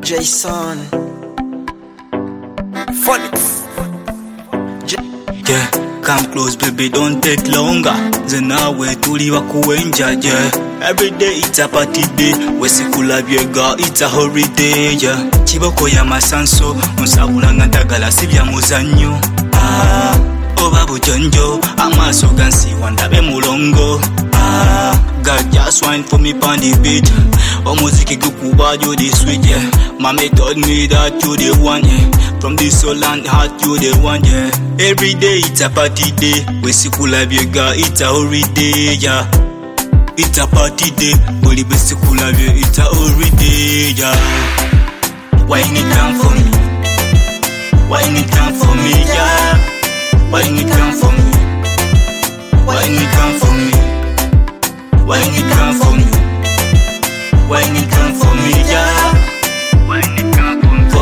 Jason Phonics. Yeah, come close baby, don't take longer. Zenawe tuliwa kuenja, yeah. Every day it's a party day. Wesikula byega, it's a holiday, yeah. Chiboko ya masanso, onsabulanga ndagala sibya muzanyo. Oba bujonjo, amaso gansi wandabe mulongo. God just wine for me pon the beat. Omuziki gukuba you the sweet, yeah. Mommy told me that you the one, yeah. From the soul and heart you the one, yeah. Every day it's a party day. Wesikula byega, it's a holiday, yeah. It's a party day. Only wesikula byega, it's a holiday, yeah. Wine it down for me. Wine it down for me, yeah. Wine it down for me. Wine it down for me. Wine it down for me. Wine it down for me, yeah. Wine it down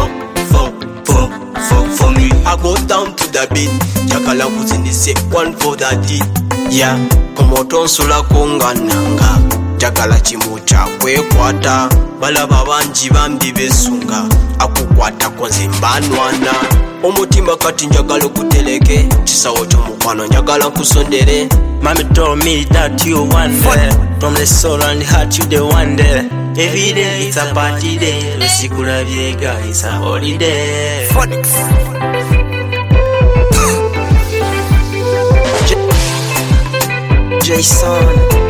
for me. I go down to the beat. Jakala kuzinise one for the D. Yeah. Komoton sula konga nanga. Jakala chimucha kwekwata. Balaba banji bambi besunga. Akukwata konze mbanwana. Omutima kati njagala kuteleke. Chisawo chomukwano njagala kusondere. Mommy told me that you one day. From the soul and the heart you the one day. Every day it's a party day. Wesikula byega, it's a holiday. Phonics. Jason